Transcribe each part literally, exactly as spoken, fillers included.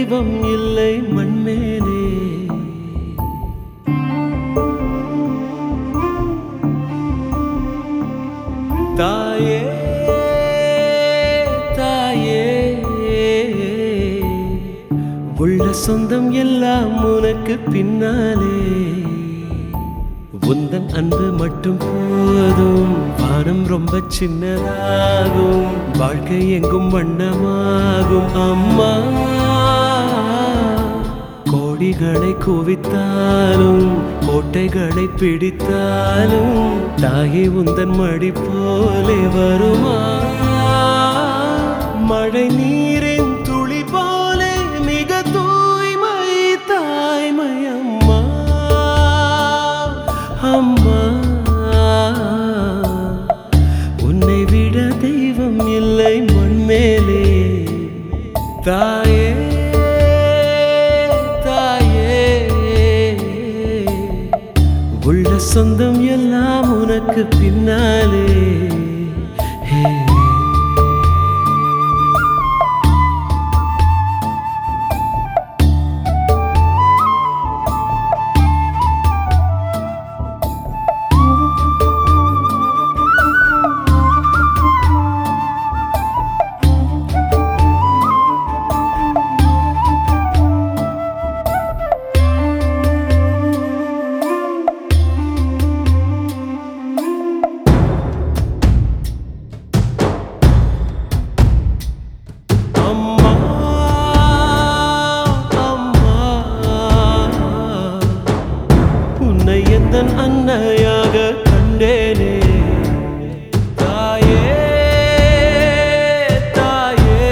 தெய்வம் இல்லை மண்மேலே. தாயே தாயே உள்ள சொந்தம் எல்லாம் உனக்கு பின்னாலே. உந்தன் அன்பு மட்டும் போதும், வானம் ரொம்ப சின்னதாகும், வாழ்க்கை எங்கும் வண்ணமாகும். அம்மா கோடிகளை குவித்தாலும் கோட்டைகளை பிடித்தாலும் தாயே உந்தன் மடி போலே வருமா? மழை நீரின் துளி போலே மிக தூய்மை தாய்மை அம்மா. அம்மா உன்னை விட தெய்வம் இல்லை மண்மேலே. தாயே தாயே உள்ள சொந்தம் எல்லாம் உனக்கு பின்னாலே. அன்னையாக கண்டேனே தாயே தாயே,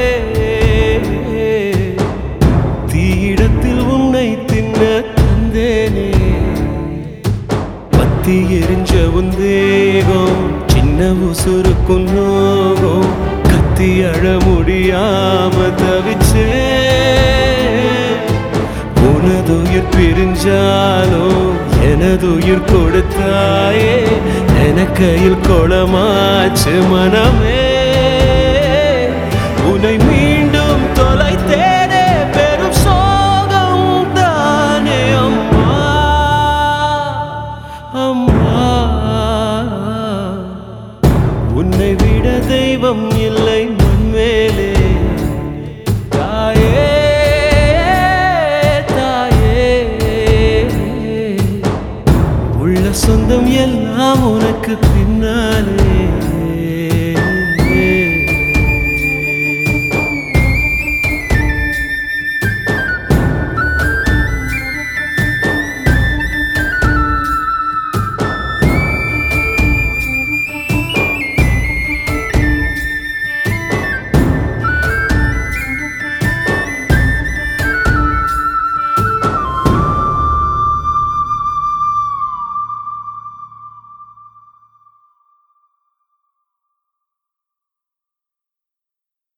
தீயிடத்தில் உன்னை தின்ன தந்தேனே. பத்தி எரிஞ்ச உன் தேகம் சின்ன உசுருக்கும் நோகம், கத்தி அழ முடியாம தவிச்சே. உனதுயிர் பிரிஞ்சாலோ எனதுயிர் கொடுத்தாயே, எனக்கையில் கொளமாச்சு மனமே. உன்னை மீண்டும் தொலைத்தேனே பெரும் சோகம் தானே அம்மா. அம்மா உன்னை விட தெய்வம் இல்லை மண்மேலே. தாயே சொந்தம் எல்லாம் உனக்கு பின்னாலே.